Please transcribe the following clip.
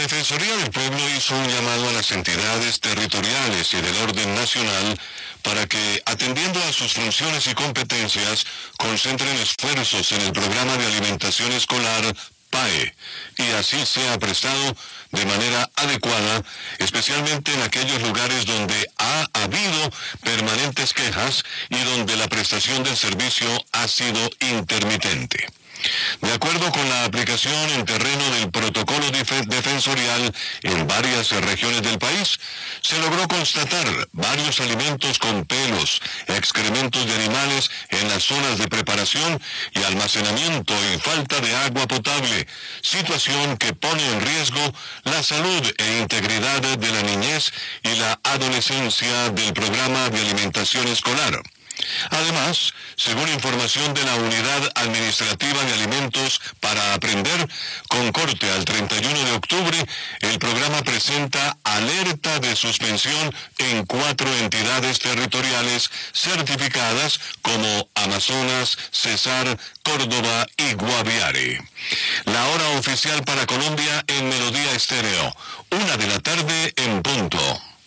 Defensoría del Pueblo hizo un llamado a las entidades territoriales y del orden nacional para que, atendiendo a sus funciones y competencias, concentren esfuerzos en el programa de alimentación escolar PAE y así sea prestado de manera adecuada, especialmente en aquellos lugares donde ha habido permanentes quejas y donde la prestación del servicio ha sido intermitente. De acuerdo con la aplicación en terreno del protocolo defensorial en varias regiones del país, se logró constatar varios alimentos con pelos, excrementos de animales en las zonas de preparación y almacenamiento y falta de agua potable, situación que pone en riesgo la salud e integridad de la niñez y la adolescencia del programa de alimentación escolar. Además, según información de la Unidad Administrativa de Alimentos para Aprender, con corte al 31 de octubre, el programa presenta alerta de suspensión en 4 entidades territoriales certificadas como Amazonas, Cesar, Córdoba y Guaviare. La hora oficial para Colombia en Melodía Estéreo, 1 de la tarde en punto.